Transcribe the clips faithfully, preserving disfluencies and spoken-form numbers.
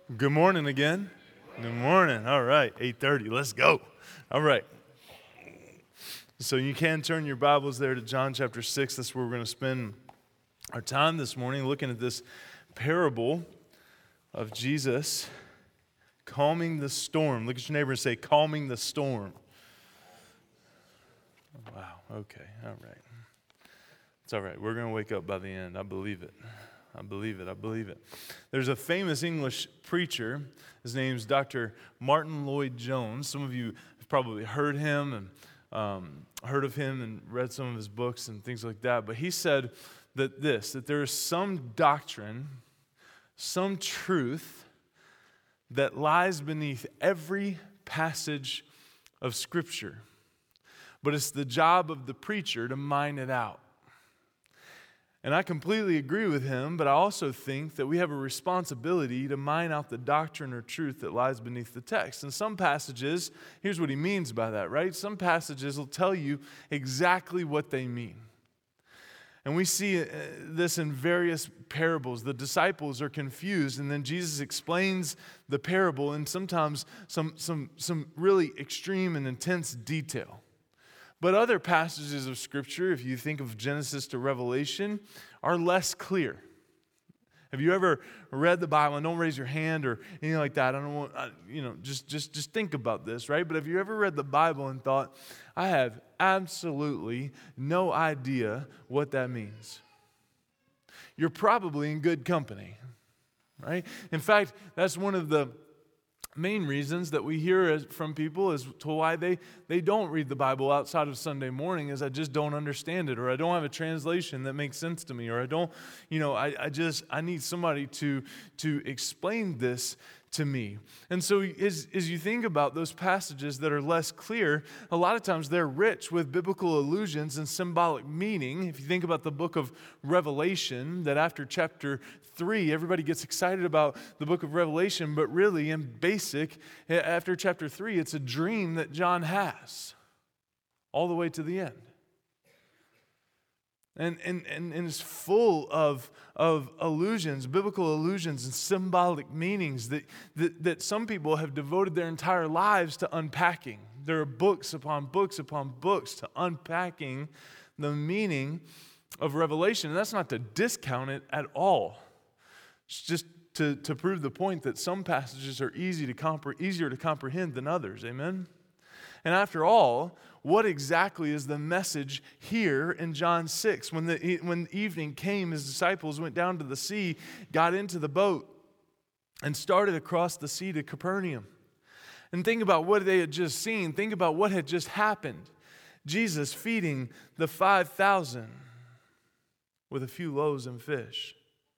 Good morning again. Good morning. All right, eight thirty. Let's go. All right. So you can turn your Bibles there to John chapter six. That's where we're going to spend our time this morning, looking at this parable of Jesus calming the storm. Look at your neighbor and say, calming the storm. Wow. Okay. All right. It's all right. We're going to wake up by the end. I believe it. I believe it. I believe it. There's a famous English preacher. His name's Doctor Martin Lloyd-Jones. Some of you have probably heard him and um, heard of him and read some of his books and things like that. But he said that this, that there is some doctrine, some truth that lies beneath every passage of Scripture. But it's the job of the preacher to mine it out. And I completely agree with him, but I also think that we have a responsibility to mine out the doctrine or truth that lies beneath the text. And some passages, here's what he means by that, right? Some passages will tell you exactly what they mean. And we see this in various parables. The disciples are confused, and then Jesus explains the parable in sometimes some, some, some really extreme and intense detail. But other passages of Scripture, if you think of Genesis to Revelation, are less clear. Have you ever read the Bible? And don't raise your hand or anything like that. I don't want, you know, just, just, just think about this, right? But have you ever read the Bible and thought, I have absolutely no idea what that means? You're probably in good company, right? In fact, that's one of the main reasons that we hear from people as to why they, they don't read the Bible outside of Sunday morning is I just don't understand it, or I don't have a translation that makes sense to me, or I don't, you know, I, I just, I need somebody to, to explain this to me. And so as, as you think about those passages that are less clear, a lot of times they're rich with biblical allusions and symbolic meaning. If you think about the book of Revelation, that after chapter three, everybody gets excited about the book of Revelation, but really in basic, after chapter three, it's a dream that John has all the way to the end. And, and, and, and it's full of, of allusions, biblical allusions and symbolic meanings that, that, that some people have devoted their entire lives to unpacking. There are books upon books upon books to unpacking the meaning of Revelation. And that's not to discount it at all. It's just to, to prove the point that some passages are easy to compre- easier to comprehend than others. Amen? And after all, what exactly is the message here in John six? When the when evening came, his disciples went down to the sea, got into the boat, and started across the sea to Capernaum. And think about what they had just seen. Think about what had just happened. Jesus feeding the five thousand with a few loaves and fish.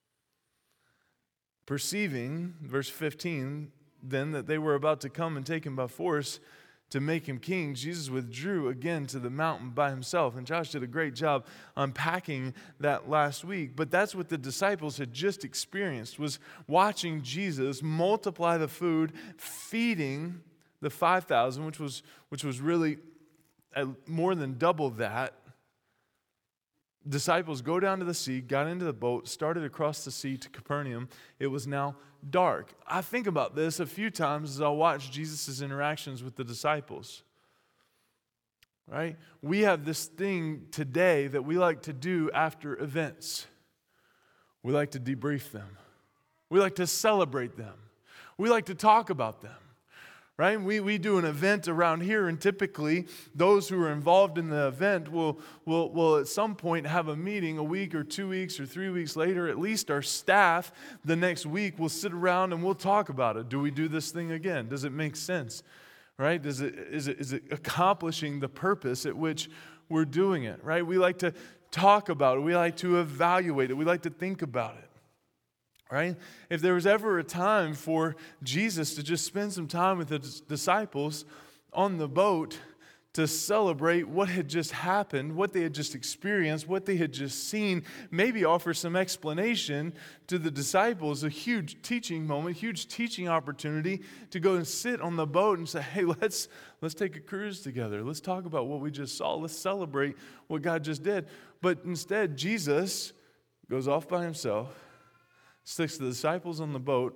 Perceiving, verse fifteen, then that they were about to come and take him by force to make him king, Jesus withdrew again to the mountain by himself. And Josh did a great job unpacking that last week. But that's what the disciples had just experienced, was watching Jesus multiply the food, feeding the five thousand, which was, which was really more than double that. Disciples go down to the sea, got into the boat, started across the sea to Capernaum. It was now dark. I think about this a few times as I watch Jesus' interactions with the disciples. Right? We have this thing today that we like to do after events. We like to debrief them. We like to celebrate them. We like to talk about them. Right? We we do an event around here, and typically those who are involved in the event will, will, will at some point have a meeting a week or two weeks or three weeks later. At least our staff the next week will sit around and we'll talk about it. Do we do this thing again? Does it make sense? Right? Does it is it is it accomplishing the purpose at which we're doing it? Right? We like to talk about it. We like to evaluate it. We like to think about it. Right? If there was ever a time for Jesus to just spend some time with the disciples on the boat to celebrate what had just happened, what they had just experienced, what they had just seen, maybe offer some explanation to the disciples, a huge teaching moment, huge teaching opportunity to go and sit on the boat and say, hey, let's let's take a cruise together. Let's talk about what we just saw. Let's celebrate what God just did. But instead, Jesus goes off by himself, sticks the disciples on the boat,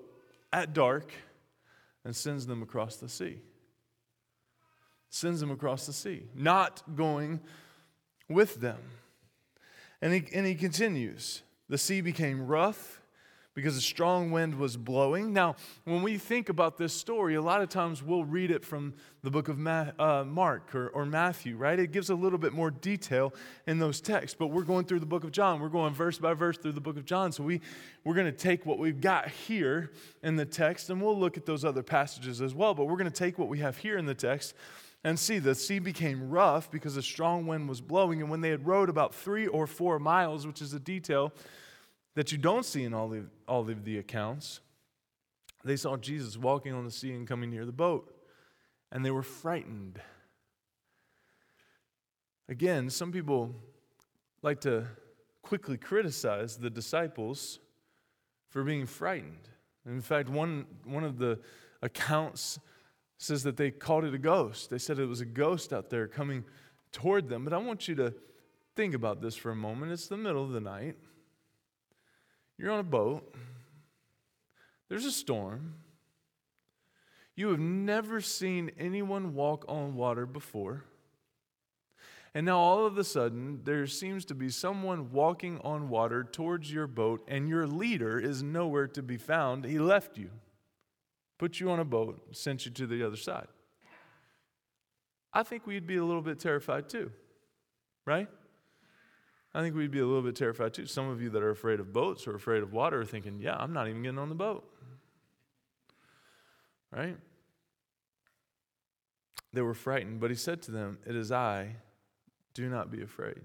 at dark and sends them across the sea. Sends them across the sea, not going with them. And he, and he continues. The sea became rough because a strong wind was blowing. Now, when we think about this story, a lot of times we'll read it from the book of Ma- uh, Mark or, or Matthew, right? It gives a little bit more detail in those texts, but we're going through the book of John. We're going verse by verse through the book of John, so we, we're going to take what we've got here in the text, and we'll look at those other passages as well, but we're going to take what we have here in the text and see the sea became rough because a strong wind was blowing, and when they had rowed about three or four miles, which is a detail that you don't see in all of, all of the accounts, they saw Jesus walking on the sea and coming near the boat, and they were frightened. Again, some people like to quickly criticize the disciples for being frightened. In fact, one, one of the accounts says that they called it a ghost. They said it was a ghost out there coming toward them. But I want you to think about this for a moment. It's the middle of the night. You're on a boat. There's a storm. You have never seen anyone walk on water before. And now all of a sudden, there seems to be someone walking on water towards your boat, and your leader is nowhere to be found. He left you, put you on a boat, sent you to the other side. I think we'd be a little bit terrified too, right? I think we'd be a little bit terrified too. Some of you that are afraid of boats or afraid of water are thinking, yeah, I'm not even getting on the boat. Right? They were frightened, but he said to them, "It is I, do not be afraid."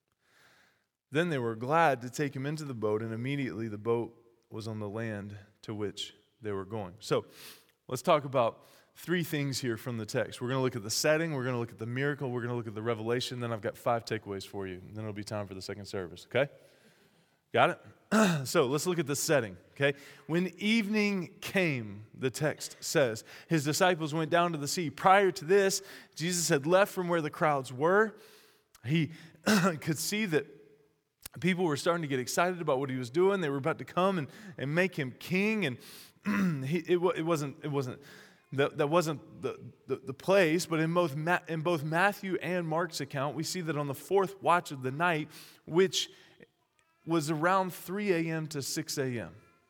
Then they were glad to take him into the boat, and immediately the boat was on the land to which they were going. So let's talk about three things here from the text. We're going to look at the setting, we're going to look at the miracle, we're going to look at the revelation, then I've got five takeaways for you, and then it'll be time for the second service, okay? Got it? So let's look at the setting, okay? When evening came, the text says, his disciples went down to the sea. Prior to this, Jesus had left from where the crowds were. He could see that people were starting to get excited about what he was doing. They were about to come and, and make him king, and he, it, it wasn't, it wasn't, that, that wasn't the, the, the place, but in both, Ma, in both Matthew and Mark's account, we see that on the fourth watch of the night, which was around three a.m. to six a.m.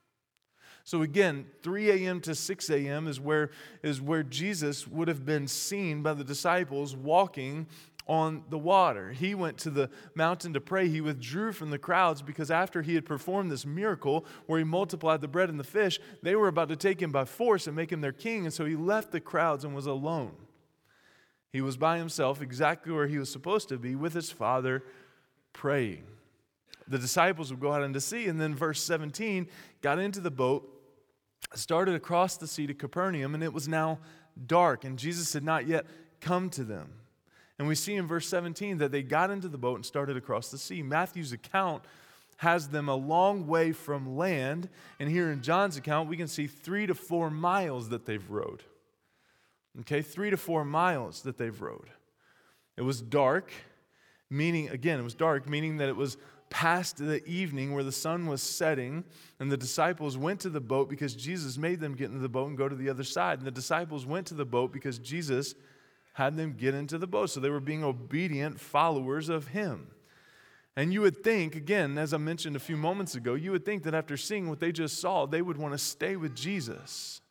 So again, three a.m. to six a.m. is where, is where Jesus would have been seen by the disciples walking on the water. He went to the mountain to pray. He withdrew from the crowds because after he had performed this miracle where he multiplied the bread and the fish, they were about to take him by force and make him their king, and so he left the crowds and was alone. He was by himself, exactly where he was supposed to be, with his Father praying. The disciples would go out into sea, and then verse seventeen, got into the boat, started across the sea to Capernaum, and it was now dark, and Jesus had not yet come to them. And we see in verse seventeen that they got into the boat and started across the sea. Matthew's account has them a long way from land, and here in John's account, we can see three to four miles that they've rowed. Okay, three to four miles that they've rowed. It was dark, meaning, again, it was dark, meaning that it was past the evening where the sun was setting, and the disciples went to the boat because Jesus made them get into the boat and go to the other side. And the disciples went to the boat because Jesus had them get into the boat. So they were being obedient followers of him. And you would think, again, as I mentioned a few moments ago, you would think that after seeing what they just saw, they would want to stay with Jesus.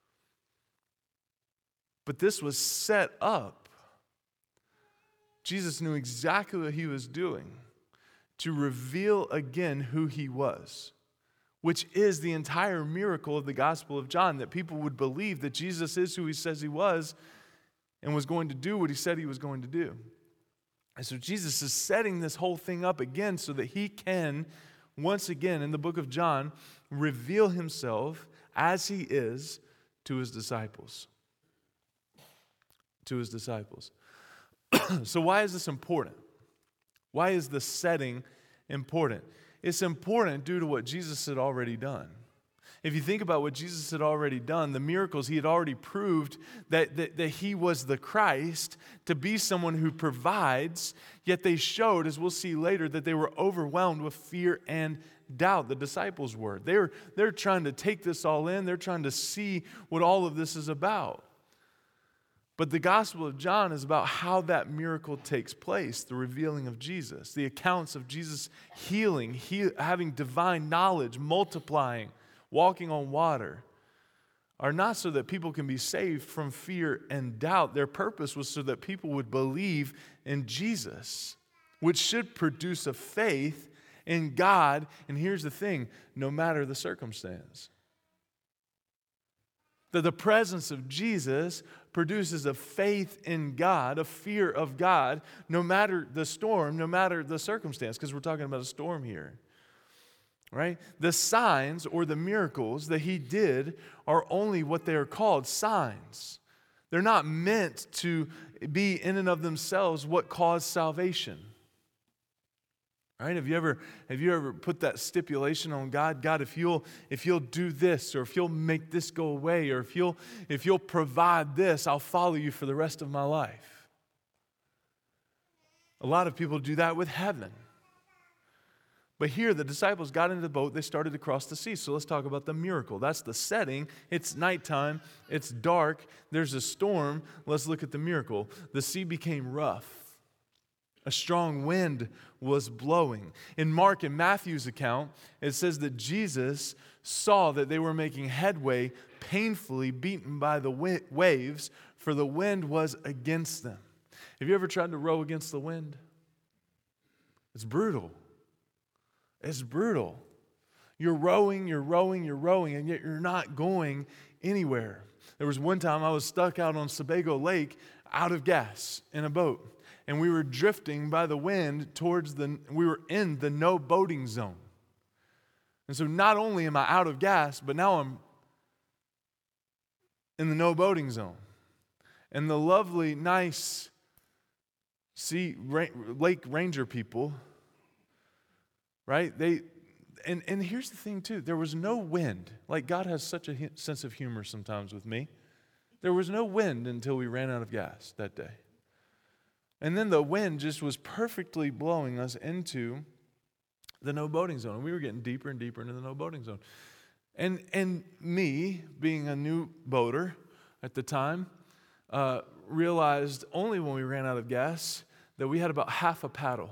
But this was set up. Jesus knew exactly what he was doing to reveal again who he was, which is the entire miracle of the Gospel of John, that people would believe that Jesus is who he says he was and was going to do what he said he was going to do. And so Jesus is setting this whole thing up again so that he can, once again in the book of John, reveal himself as he is to his disciples. To his disciples. So why is this important? Why is the setting important? It's important due to what Jesus had already done. If you think about what Jesus had already done, the miracles, he had already proved that, that, that he was the Christ, to be someone who provides, yet they showed, as we'll see later, that they were overwhelmed with fear and doubt. The disciples were. They're, they're trying to take this all in. They're trying to see what all of this is about. But the Gospel of John is about how that miracle takes place, the revealing of Jesus, the accounts of Jesus healing, he, having divine knowledge, multiplying, walking on water, are not so that people can be saved from fear and doubt. Their purpose was so that people would believe in Jesus, which should produce a faith in God. And here's the thing, no matter the circumstance. That the presence of Jesus produces a faith in God, a fear of God, no matter the storm, no matter the circumstance, because we're talking about a storm here. Right? The signs or the miracles that he did are only what they are called, signs. They're not meant to be in and of themselves what caused salvation. Right? Have you ever have you ever put that stipulation on God? God, if you'll if you'll do this, or if you'll make this go away, or if you'll if you'll provide this, I'll follow you for the rest of my life. A lot of people do that with heaven. But here, the disciples got into the boat. They started to cross the sea. So let's talk about the miracle. That's the setting. It's nighttime. It's dark. There's a storm. Let's look at the miracle. The sea became rough. A strong wind was blowing. In Mark and Matthew's account, it says that Jesus saw that they were making headway, painfully beaten by the waves, for the wind was against them. Have you ever tried to row against the wind? It's brutal. It's brutal. You're rowing, you're rowing, you're rowing, and yet you're not going anywhere. There was one time I was stuck out on Sebago Lake out of gas in a boat. And we were drifting by the wind towards the, we were in the no boating zone. And so not only am I out of gas, but now I'm in the no boating zone. And the lovely, nice sea, lake ranger people, right? They, and, and here's the thing too, there was no wind. Like, God has such a sense of humor sometimes with me. There was no wind until we ran out of gas that day. And then the wind just was perfectly blowing us into the no boating zone. And we were getting deeper and deeper into the no boating zone. And and me, being a new boater at the time, uh, realized only when we ran out of gas that we had about half a paddle.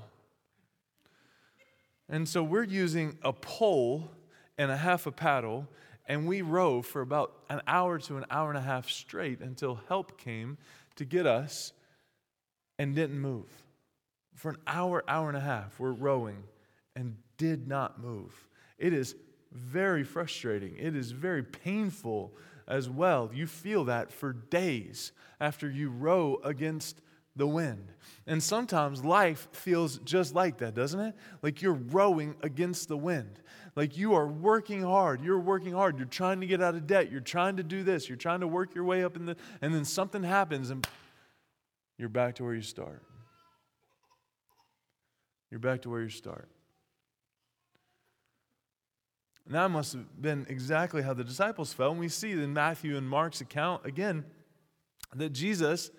And so we're using a pole and a half a paddle, and we row for about an hour to an hour and a half straight until help came to get us and didn't move. For an hour, hour and a half, we're rowing and did not move. It is very frustrating. It is very painful as well. You feel that for days after you row against the wind. And sometimes life feels just like that, doesn't it? Like you're rowing against the wind. Like you are working hard. You're working hard. You're trying to get out of debt. You're trying to do this. You're trying to work your way up in the, and then something happens and you're back to where you start. You're back to where you start. And that must have been exactly how the disciples felt. And we see in Matthew and Mark's account, again, that Jesus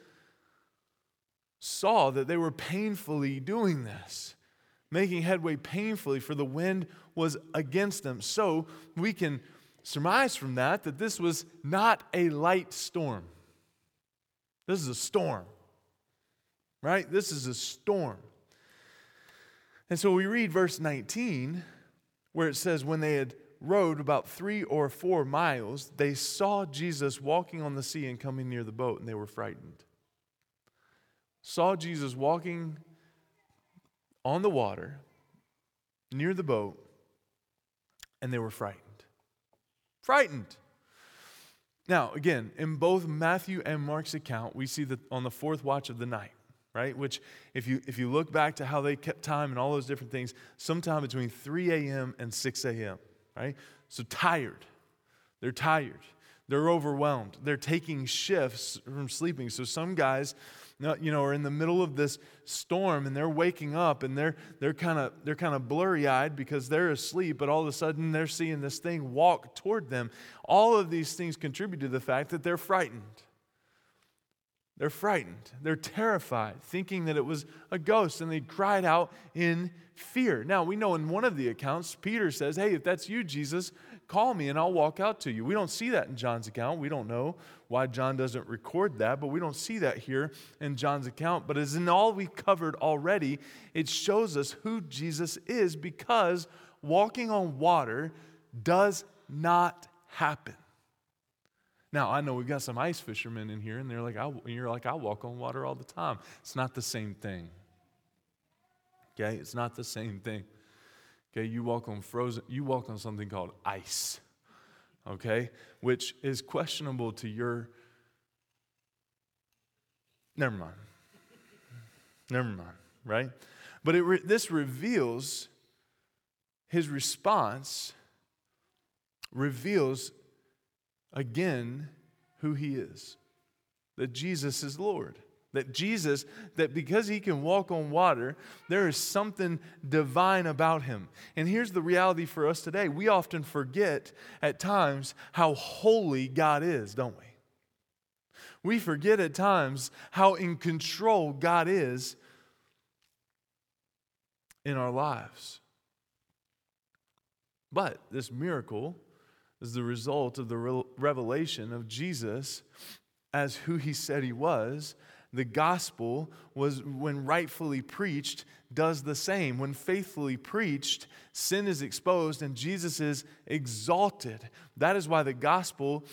saw that they were painfully doing this, making headway painfully, for the wind was against them. So we can surmise from that that this was not a light storm. This is a storm. Right? This is a storm. And so we read verse nineteen, where it says, when they had rowed about three or four miles, they saw Jesus walking on the sea and coming near the boat, and they were frightened. Saw Jesus walking on the water, near the boat, and they were frightened. Frightened. Now, again, in both Matthew and Mark's account, we see that on the fourth watch of the night, right? Which, if you if you look back to how they kept time and all those different things, sometime between three a.m. and six a.m., right? So tired. They're tired. They're overwhelmed. They're taking shifts from sleeping. So some guys, you know, are in the middle of this storm and they're waking up and they're they're kind of they're kind of blurry-eyed because they're asleep, but all of a sudden they're seeing this thing walk toward them. All of these things contribute to the fact that they're frightened. They're frightened. They're terrified, thinking that it was a ghost, and they cried out in fear. Now, we know in one of the accounts, Peter says, hey, if that's you, Jesus, call me and I'll walk out to you. We don't see that in John's account. We don't know why John doesn't record that, but we don't see that here in John's account. But as in all we covered already, it shows us who Jesus is, because walking on water does not happen. Now, I know we've got some ice fishermen in here, and they're like, I, you're like, I walk on water all the time. It's not the same thing. Okay, it's not the same thing. Okay, you walk on frozen, you walk on something called ice. Okay, which is questionable to your. Never mind. Never mind. Right, but it re, this reveals his response. Reveals. Again, who he is. That Jesus is Lord. That Jesus, that because he can walk on water, there is something divine about him. And here's the reality for us today. We often forget at times how holy God is, don't we? We forget at times how in control God is in our lives. But this miracle is the result of the re- revelation of Jesus as who he said he was. The gospel was, when rightfully preached, does the same. When faithfully preached, sin is exposed and Jesus is exalted. That is why the gospel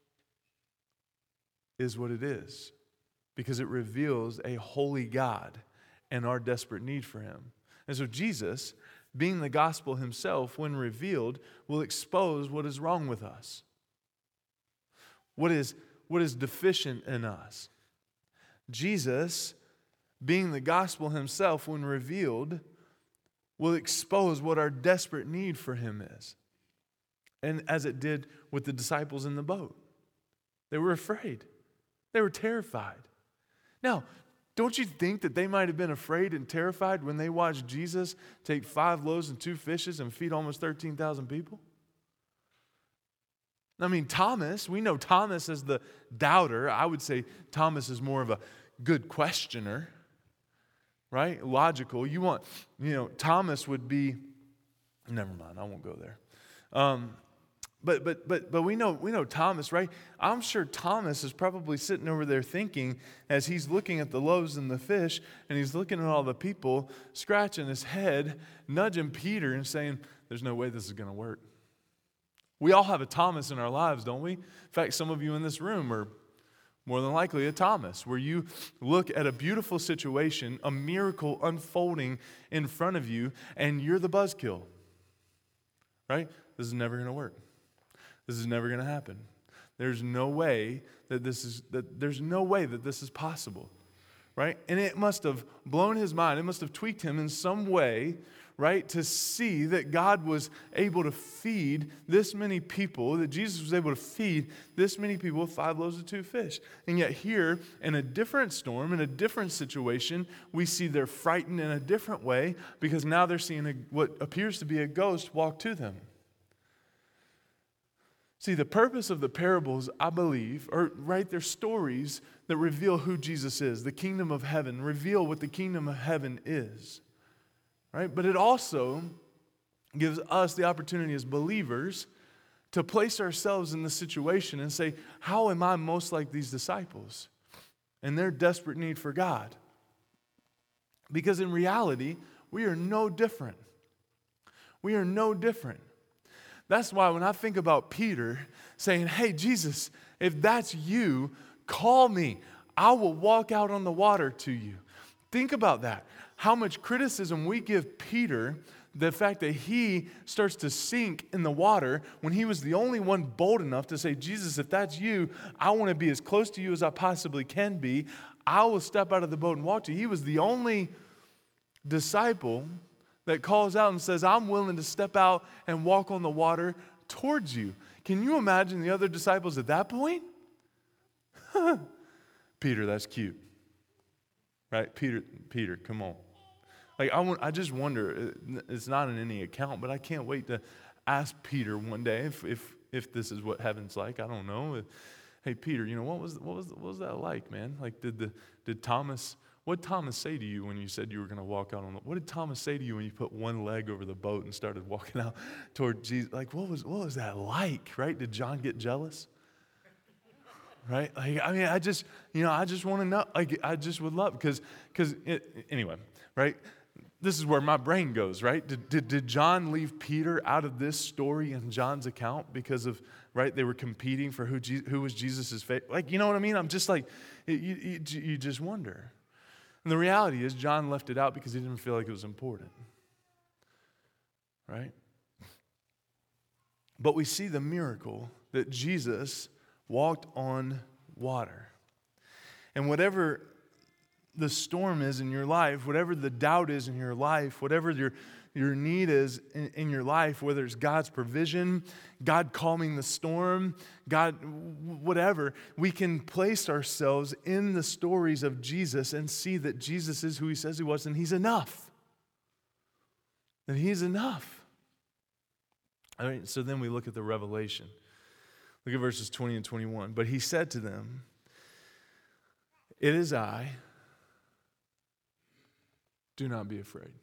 is what it is, because it reveals a holy God and our desperate need for him. And so Jesus, being the gospel himself, when revealed, will expose what is wrong with us. What is, what is deficient in us. Jesus, being the gospel himself, when revealed, will expose what our desperate need for him is. And as it did with the disciples in the boat. They were afraid. They were terrified. Now, don't you think that they might have been afraid and terrified when they watched Jesus take five loaves and two fishes and feed almost thirteen thousand people? I mean, Thomas, we know Thomas as the doubter. I would say Thomas is more of a good questioner, right? Logical. You want, you know, Thomas would be, never mind, I won't go there. Um, But but but but we know we know Thomas, right? I'm sure Thomas is probably sitting over there thinking, as he's looking at the loaves and the fish, and he's looking at all the people, scratching his head, nudging Peter and saying, there's no way this is going to work. We all have a Thomas in our lives, don't we? In fact, some of you in this room are more than likely a Thomas, where you look at a beautiful situation, a miracle unfolding in front of you, and you're the buzzkill, right? This is never going to work. This is never going to happen. There's no way that this is that there's no way that this is possible, right? And it must have blown his mind. It must have tweaked him in some way, right, to see that God was able to feed this many people, that Jesus was able to feed this many people with five loaves and two fish. And yet here, in a different storm, in a different situation, we see they're frightened in a different way because now they're seeing a, what appears to be a ghost walk to them. See, the purpose of the parables, I believe, are, right, they're stories that reveal who Jesus is, the kingdom of heaven, reveal what the kingdom of heaven is, right? But it also gives us the opportunity as believers to place ourselves in the situation and say, how am I most like these disciples and their desperate need for God? Because in reality, we are no different. We are no different. That's why when I think about Peter saying, hey, Jesus, if that's you, call me. I will walk out on the water to you. Think about that. How much criticism we give Peter, the fact that he starts to sink in the water when he was the only one bold enough to say, Jesus, if that's you, I want to be as close to you as I possibly can be. I will step out of the boat and walk to you. He was the only disciple that calls out and says, I'm willing to step out and walk on the water towards you. Can you imagine the other disciples at that point? Peter, that's cute. Right? Peter, Peter, come on. Like, I, want, I just wonder, it's not in any account, but I can't wait to ask Peter one day if if, if this is what heaven's like. I don't know. Hey, Peter, you know, what was what was what was that like, man? Like, did the did Thomas, what did Thomas say to you when you said you were going to walk out on the, what did Thomas say to you when you put one leg over the boat and started walking out toward Jesus? Like, what was what was that like, right? Did John get jealous? Right? Like, I mean, I just, you know, I just want to know, like, I just would love, because, because, anyway, right? This is where my brain goes, right? Did, did, did John leave Peter out of this story in John's account because of, right, they were competing for who Je- who was Jesus' favorite? Like, you know what I mean? I'm just like, you, you, you just wonder. And the reality is John left it out because he didn't feel like it was important, right? But we see the miracle that Jesus walked on water. And whatever the storm is in your life, whatever the doubt is in your life, whatever your, your need is in, in your life, whether it's God's provision, God calming the storm, God, whatever, we can place ourselves in the stories of Jesus and see that Jesus is who he says he was, and he's enough. And he's enough. All right, so then we look at the revelation. Look at verses twenty and twenty-one. But he said to them, "It is I. Do not be afraid."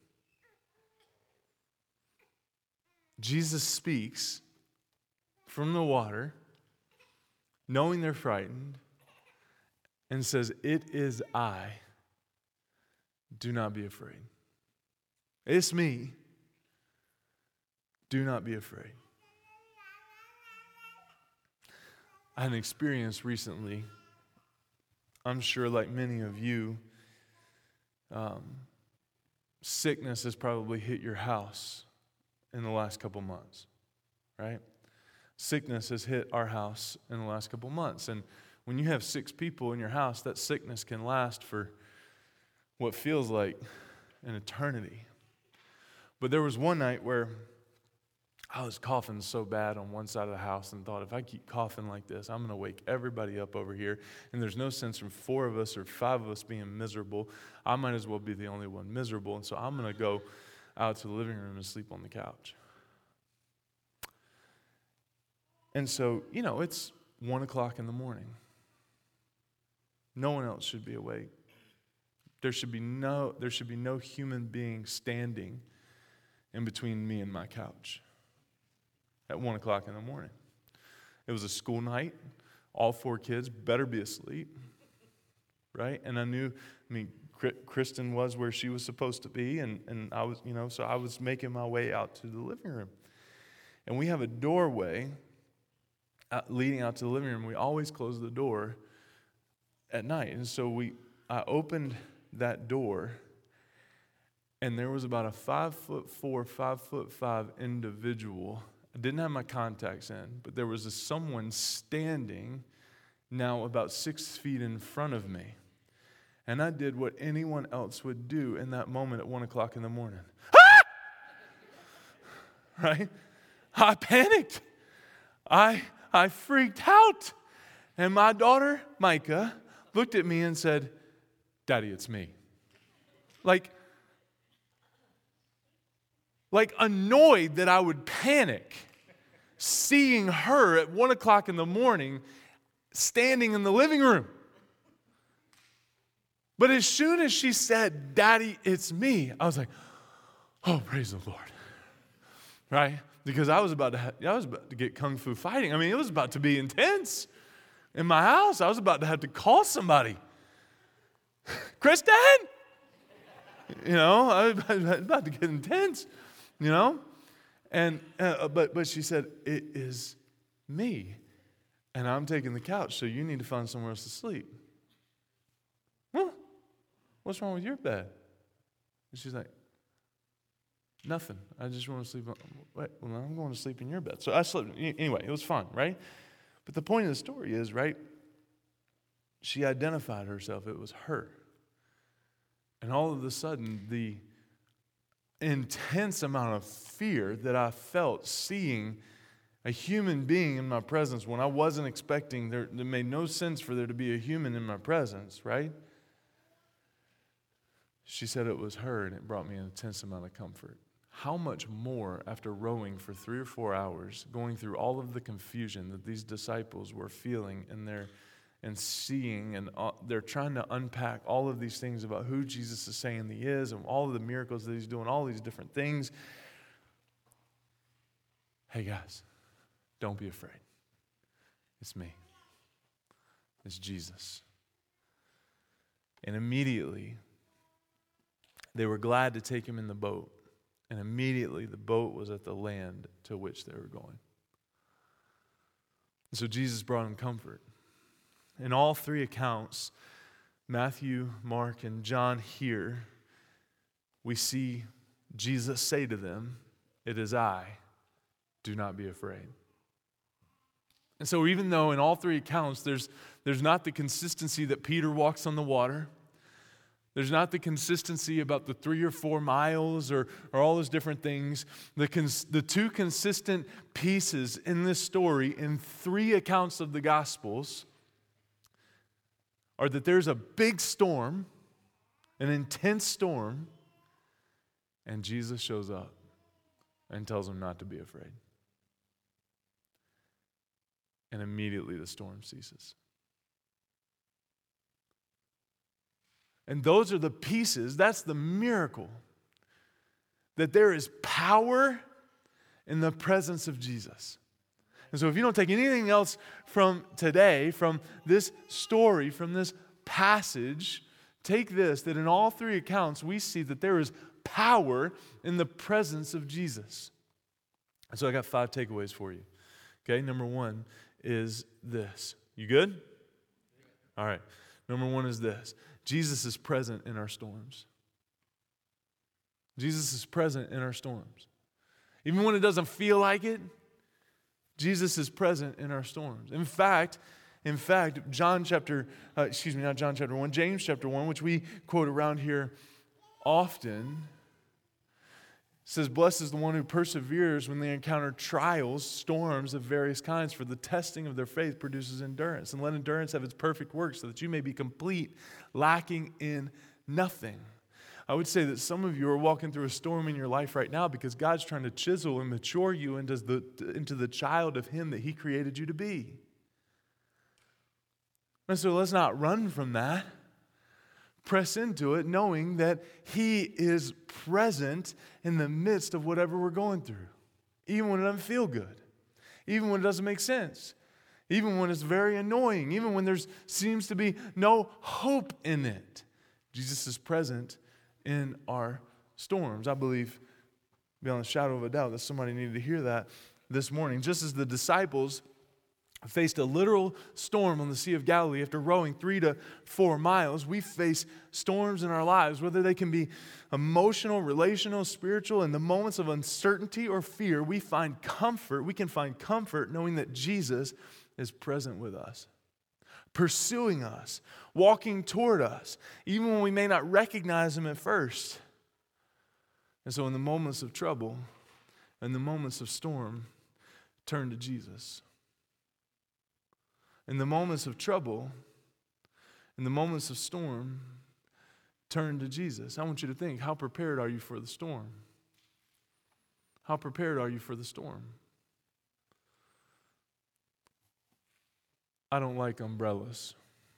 Jesus speaks from the water, knowing they're frightened, and says, "It is I. Do not be afraid." It's me. Do not be afraid. I had an experience recently. I'm sure, like many of you, um, sickness has probably hit your house in the last couple months, right? Sickness has hit our house in the last couple months. And when you have six people in your house, that sickness can last for what feels like an eternity. But there was one night where I was coughing so bad on one side of the house and thought, if I keep coughing like this, I'm going to wake everybody up over here. And there's no sense in four of us or five of us being miserable. I might as well be the only one miserable. And so I'm going to go out to the living room and sleep on the couch. And so, you know, it's one o'clock in the morning. No one else should be awake. There should be no, there should be no human being standing in between me and my couch at one o'clock in the morning. It was a school night. All four kids better be asleep, right? And I knew, I mean, Kristen was where she was supposed to be, and, and I was, you know, so I was making my way out to the living room. And we have a doorway out, leading out to the living room. We always close the door at night. And so we, I opened that door, and there was about a five foot four, five foot five individual. I didn't have my contacts in, but there was a, someone standing now about six feet in front of me. And I did what anyone else would do in that moment at one o'clock in the morning. Ah! Right? I panicked. I, I freaked out. And my daughter, Micah, looked at me and said, "Daddy, it's me." Like, like annoyed that I would panic seeing her at one o'clock in the morning standing in the living room. But as soon as she said, "Daddy, it's me," I was like, oh, praise the Lord. Right? Because I was about to ha- I was about to get kung fu fighting. I mean, it was about to be intense in my house. I was about to have to call somebody. Kristen! You know, I was about to get intense, you know? And uh, but but she said, "It is me, and I'm taking the couch, so you need to find somewhere else to sleep." Huh? What's wrong with your bed? And she's like, "Nothing. I just want to sleep. On, wait, well, I'm going to sleep in your bed." So I slept. Anyway, it was fun, right? But the point of the story is, right, she identified herself. It was her. And all of a sudden, the intense amount of fear that I felt seeing A human being in my presence when I wasn't expecting, there, it made no sense for there to be a human in my presence, right? She said it was her, and it brought me an intense amount of comfort. How much more after rowing for three or four hours, going through all of the confusion that these disciples were feeling in their and seeing, and uh, they're trying to unpack all of these things about who Jesus is saying he is and all of the miracles that he's doing, all these different things. Hey guys, don't be afraid. It's me. It's Jesus. And immediately, they were glad to take him in the boat. And immediately, the boat was at the land to which they were going. And so Jesus brought them comfort. In all three accounts, Matthew, Mark, and John here, we see Jesus say to them, "It is I, do not be afraid." And so even though in all three accounts there's, there's not the consistency that Peter walks on the water, there's not the consistency about the three or four miles or, or all those different things, the, cons, the two consistent pieces in this story in three accounts of the Gospels are that there's a big storm, an intense storm, and Jesus shows up and tells them not to be afraid. And immediately the storm ceases. And those are the pieces, that's the miracle, that there is power in the presence of Jesus. And so if you don't take anything else from today, from this story, from this passage, take this, that in all three accounts we see that there is power in the presence of Jesus. And so I got five takeaways for you. Okay, number one is this. You good? All right. Number one is this. Jesus is present in our storms. Jesus is present in our storms. Even when it doesn't feel like it, Jesus is present in our storms. In fact, in fact, John chapter, uh, excuse me, not John chapter one, James chapter one, which we quote around here often, says, "Blessed is the one who perseveres when they encounter trials, storms of various kinds, for the testing of their faith produces endurance. And let endurance have its perfect work, so that you may be complete, lacking in nothing." I would say that some of you are walking through a storm in your life right now because God's trying to chisel and mature you into the, into the child of Him that He created you to be. And so let's not run from that. Press into it knowing that He is present in the midst of whatever we're going through. Even when it doesn't feel good. Even when it doesn't make sense. Even when it's very annoying. Even when there seems to be no hope in it. Jesus is present in our storms. I believe, beyond a shadow of a doubt, that somebody needed to hear that this morning. Just as the disciples faced a literal storm on the Sea of Galilee after rowing three to four miles, we face storms in our lives, whether they can be emotional, relational, spiritual. In the moments of uncertainty or fear, we find comfort. We can find comfort knowing that Jesus is present with us, pursuing us, walking toward us, even when we may not recognize Him at first. And so in the moments of trouble, in the moments of storm, turn to Jesus. In the moments of trouble, in the moments of storm, turn to Jesus. I want you to think, how prepared are you for the storm? How prepared are you for the storm? I don't like umbrellas.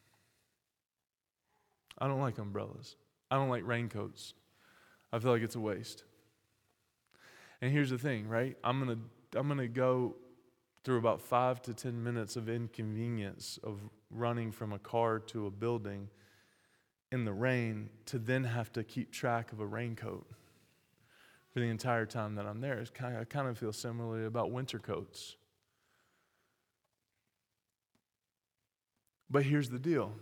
I don't like umbrellas. I don't like raincoats. I feel like it's a waste. And here's the thing, right? I'm gonna I'm gonna go through about five to ten minutes of inconvenience of running from a car to a building in the rain to then have to keep track of a raincoat for the entire time that I'm there. It's kind of, I kind of feel similarly about winter coats. But here's the deal.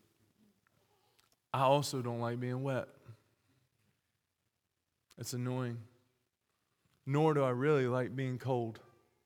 I also don't like being wet. It's annoying. Nor do I really like being cold.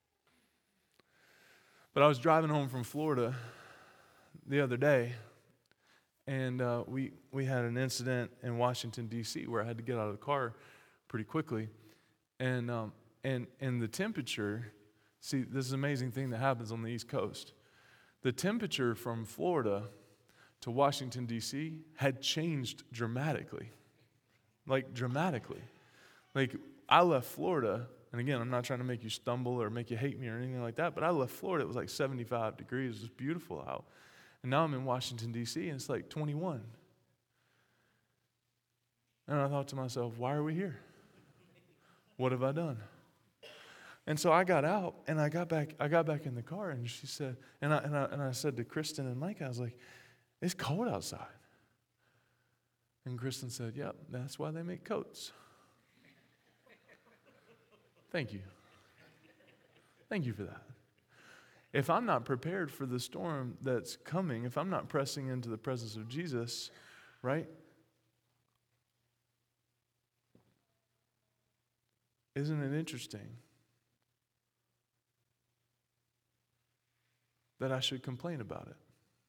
But I was driving home from Florida the other day, and uh, we we had an incident in Washington, D C where I had to get out of the car pretty quickly. And um, and and the temperature See, this is an amazing thing that happens on the East Coast. The temperature from Florida to Washington, D C had changed dramatically. Like, dramatically. Like, I left Florida, and again, I'm not trying to make you stumble or make you hate me or anything like that, but I left Florida, it was like seventy-five degrees. It was beautiful out. And now I'm in Washington, D C, and it's like twenty-one. And I thought to myself, why are we here? What have I done? And so I got out, and I got back I got back in the car, and she said, and I, and I, and I said to Kristen and Mike, I was like, it's cold outside. And Kristen said, yep, that's why they make coats. Thank you. Thank you for that. If I'm not prepared for the storm that's coming, if I'm not pressing into the presence of Jesus, right? Isn't it interesting that I should complain about it?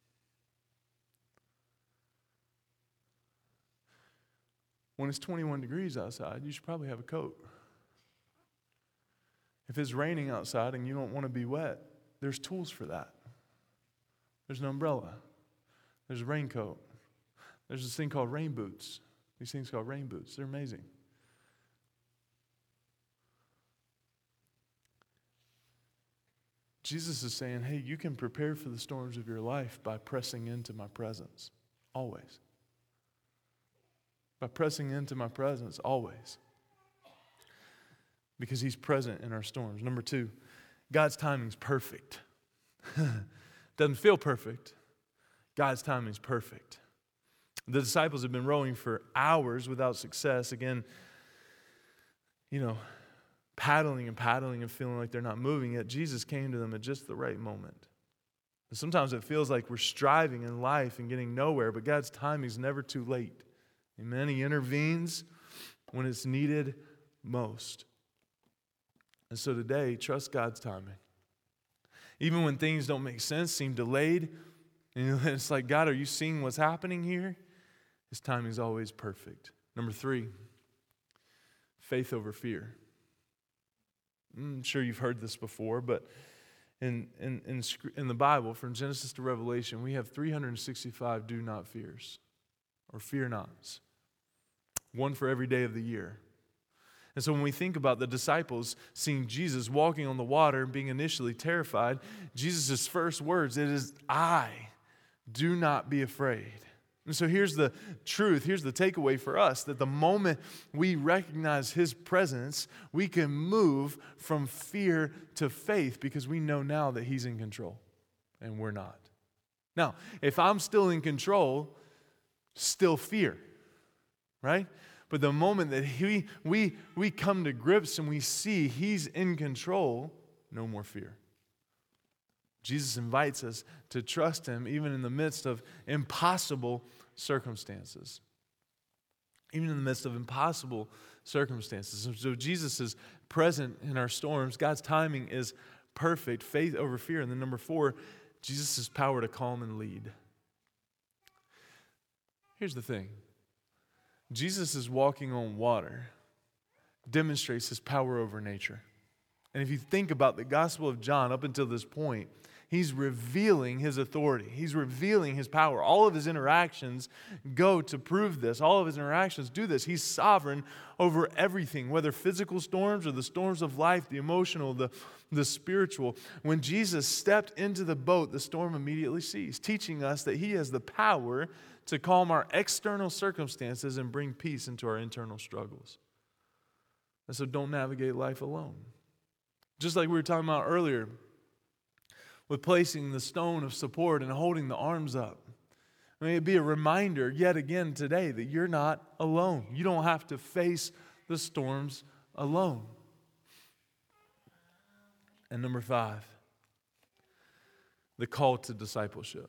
When it's twenty-one degrees outside, you should probably have a coat. If it's raining outside and you don't want to be wet, there's tools for that. There's an umbrella. There's a raincoat. There's this thing called rain boots. These things called rain boots. They're amazing. Jesus is saying, hey, you can prepare for the storms of your life by pressing into my presence. Always. By pressing into my presence, always. Because he's present in our storms. Number two, God's timing's perfect. Doesn't feel perfect. God's timing's perfect. The disciples have been rowing for hours without success. Again, you know, paddling and paddling and feeling like they're not moving, yet Jesus came to them at just the right moment. And sometimes it feels like we're striving in life and getting nowhere, but God's timing is never too late. Amen. He intervenes when it's needed most. And so today, trust God's timing. Even when things don't make sense, seem delayed, and it's like, God, are you seeing what's happening here? His timing is always perfect. Number three, faith over fear. I'm sure you've heard this before, but in, in, in, in the Bible, from Genesis to Revelation, we have three hundred sixty-five do not fears, or fear nots. One for every day of the year. And so when we think about the disciples seeing Jesus walking on the water and being initially terrified, Jesus' first words, it is, I, do not be afraid. And so here's the truth, here's the takeaway for us, that the moment we recognize his presence, we can move from fear to faith because we know now that he's in control and we're not. Now, if I'm still in control, still fear, right? But the moment that he, we, we come to grips and we see he's in control, no more fear. Jesus invites us to trust him even in the midst of impossible circumstances. Even in the midst of impossible circumstances. And so Jesus is present in our storms. God's timing is perfect. Faith over fear. And then number four, Jesus' power to calm and lead. Here's the thing. Jesus is walking on water, demonstrates his power over nature. And if you think about the Gospel of John up until this point, he's revealing his authority. He's revealing his power. All of his interactions go to prove this. All of his interactions do this. He's sovereign over everything, whether physical storms or the storms of life, the emotional, the, the spiritual. When Jesus stepped into the boat, the storm immediately ceased, teaching us that he has the power to calm our external circumstances and bring peace into our internal struggles. And so don't navigate life alone. Just like we were talking about earlier, with placing the stone of support and holding the arms up. May it be a reminder yet again today that you're not alone. You don't have to face the storms alone. And number five, the call to discipleship.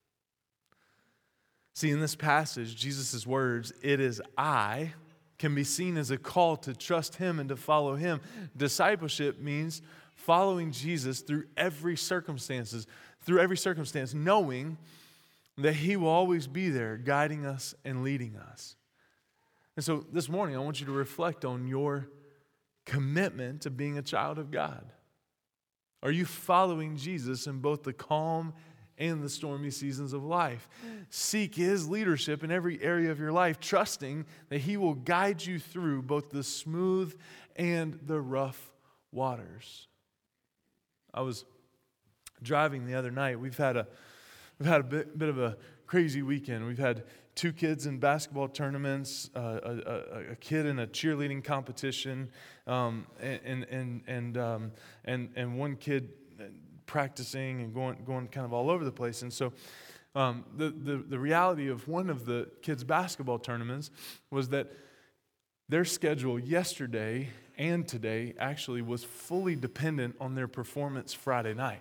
See, in this passage, Jesus' words, it is I, can be seen as a call to trust him and to follow him. Discipleship means following Jesus through every circumstances, through every circumstance, knowing that he will always be there guiding us and leading us. And so this morning, I want you to reflect on your commitment to being a child of God. Are you following Jesus in both the calm and the stormy seasons of life? Seek his leadership in every area of your life, trusting that he will guide you through both the smooth and the rough waters. I was driving the other night. We've had a we've had a bit, bit of a crazy weekend. We've had two kids in basketball tournaments, uh, a, a, a kid in a cheerleading competition, um, and and and um, and and one kid practicing and going going kind of all over the place. And so, um, the the the reality of one of the kids' basketball tournaments was that their schedule yesterday and today actually was fully dependent on their performance Friday night.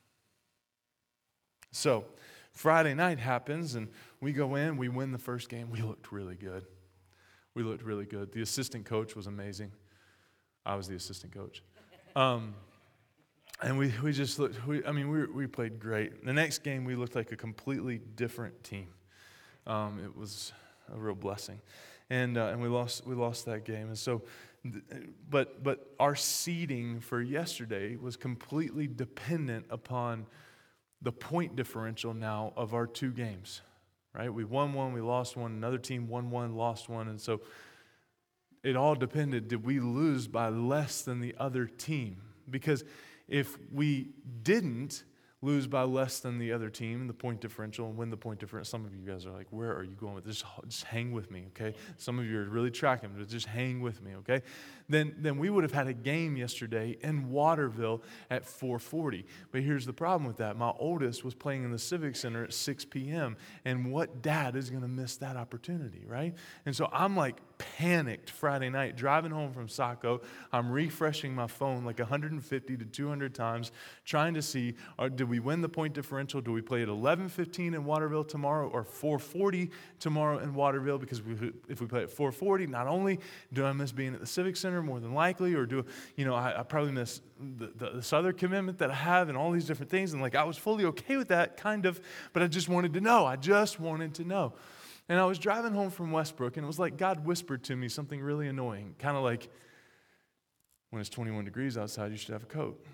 So Friday night happens, and we go in, we win the first game. We looked really good. We looked really good. The assistant coach was amazing. I was the assistant coach. Um, and we we just looked, we, I mean, we we played great. The next game, we looked like a completely different team. Um, it was a real blessing. And uh, and we lost we lost that game. And so, but but our seeding for yesterday was completely dependent upon the point differential now of our two games, right? We won one, we lost one. Another team won one, lost one. And so it all depended, did we lose by less than the other team? Because if we didn't lose by less than the other team, the point differential, and win the point differential, some of you guys are like, where are you going with this? Just hang with me, okay? Some of you are really tracking, but just hang with me, okay? Then, then we would have had a game yesterday in Waterville at four forty. But here's the problem with that. My oldest was playing in the Civic Center at six p.m., and what dad is going to miss that opportunity, right? And so I'm like panicked Friday night, driving home from Saco. I'm refreshing my phone like one hundred fifty to two hundred times, trying to see, or did we win the point differential? Do we play at eleven fifteen in Waterville tomorrow or four forty tomorrow in Waterville? Because we, if we play at four forty, not only do I miss being at the Civic Center more than likely, or do, you know, I, I probably miss the, the, this other commitment that I have and all these different things. And like, I was fully okay with that, kind of, but I just wanted to know. I just wanted to know. And I was driving home from Westbrook, and it was like God whispered to me something really annoying, kind of like, when it's twenty-one degrees outside, you should have a coat.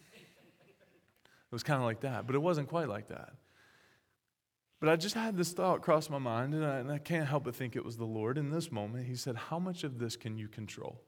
It was kind of like that, but it wasn't quite like that. But I just had this thought cross my mind, and I, and I can't help but think it was the Lord. In this moment, he said, how much of this can you control?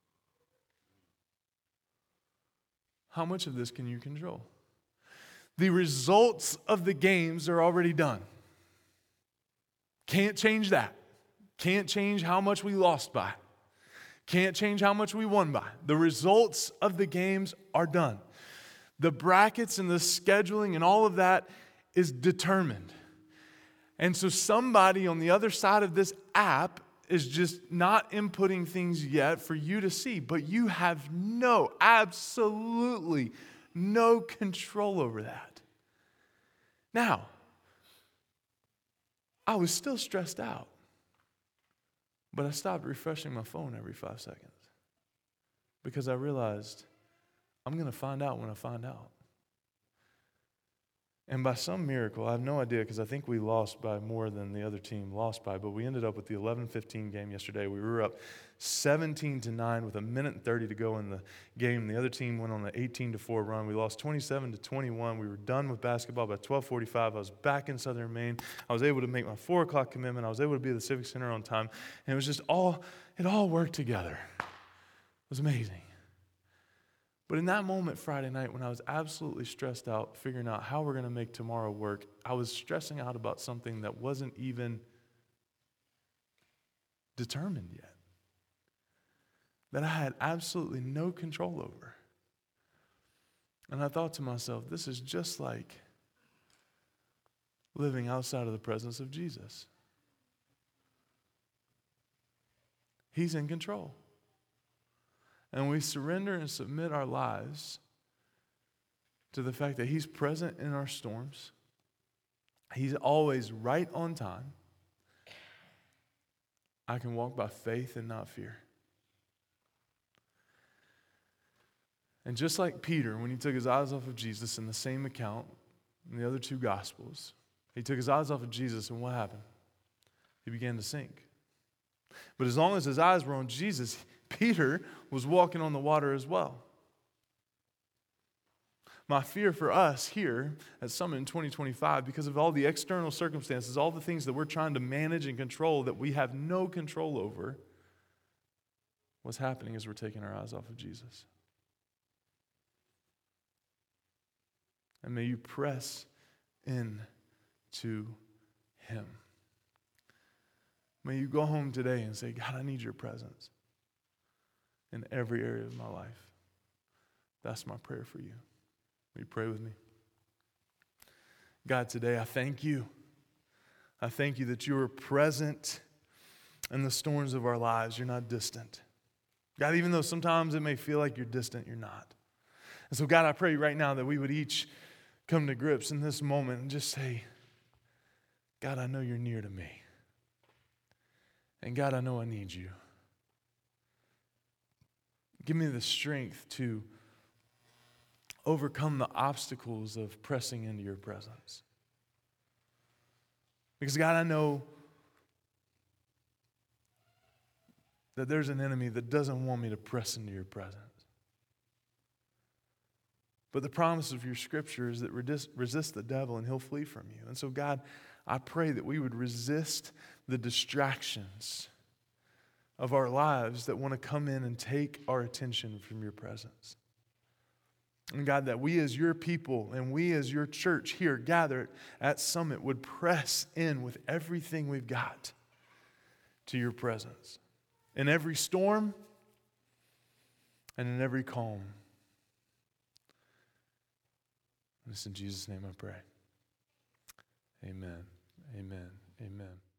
How much of this can you control? The results of the games are already done. Can't change that. Can't change how much we lost by. Can't change how much we won by. The results of the games are done. The brackets and the scheduling and all of that is determined. And so somebody on the other side of this app is just not inputting things yet for you to see, but you have no, absolutely no control over that. Now, I was still stressed out, but I stopped refreshing my phone every five seconds because I realized I'm going to find out when I find out. And by some miracle, I have no idea because I think we lost by more than the other team lost by, but we ended up with the eleven fifteen game yesterday. We were up seventeen to nine with a minute and thirty to go in the game. The other team went on an eighteen to four run. We lost twenty-seven to twenty-one. We were done with basketball by twelve forty-five. I was back in Southern Maine. I was able to make my four o'clock commitment. I was able to be at the Civic Center on time. And it was just all, it all worked together. It was amazing. But in that moment Friday night when I was absolutely stressed out, figuring out how we're going to make tomorrow work, I was stressing out about something that wasn't even determined yet, that I had absolutely no control over. And I thought to myself, this is just like living outside of the presence of Jesus. He's in control. And we surrender and submit our lives to the fact that He's present in our storms. He's always right on time. I can walk by faith and not fear. And just like Peter, when he took his eyes off of Jesus in the same account in the other two Gospels, he took his eyes off of Jesus, and what happened? He began to sink. But as long as his eyes were on Jesus, Peter was walking on the water as well. My fear for us here at Summit in twenty twenty-five, because of all the external circumstances, all the things that we're trying to manage and control that we have no control over, what's happening is we're taking our eyes off of Jesus. And may you press in to Him. May you go home today and say, God, I need your presence in every area of my life. That's my prayer for you. Will you pray with me? God, today I thank you. I thank you that you are present in the storms of our lives. You're not distant. God, even though sometimes it may feel like you're distant, you're not. And so, God, I pray right now that we would each come to grips in this moment and just say, God, I know you're near to me. And God, I know I need you. Give me the strength to overcome the obstacles of pressing into your presence. Because God, I know that there's an enemy that doesn't want me to press into your presence. But the promise of your scripture is that resist, resist the devil and he'll flee from you. And so God, I pray that we would resist the distractions of our lives that want to come in and take our attention from your presence. And God, that we as your people and we as your church here gathered at Summit would press in with everything we've got to your presence. In every storm and in every calm. This in Jesus' name I pray. Amen. Amen. Amen.